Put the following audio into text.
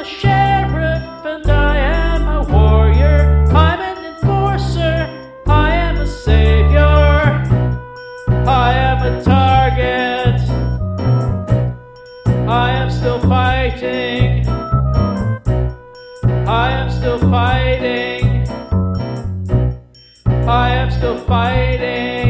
a sheriff and I am a warrior. I'm an enforcer, I am a savior. I am a target, I am still fighting. I am still fighting. I am still fighting.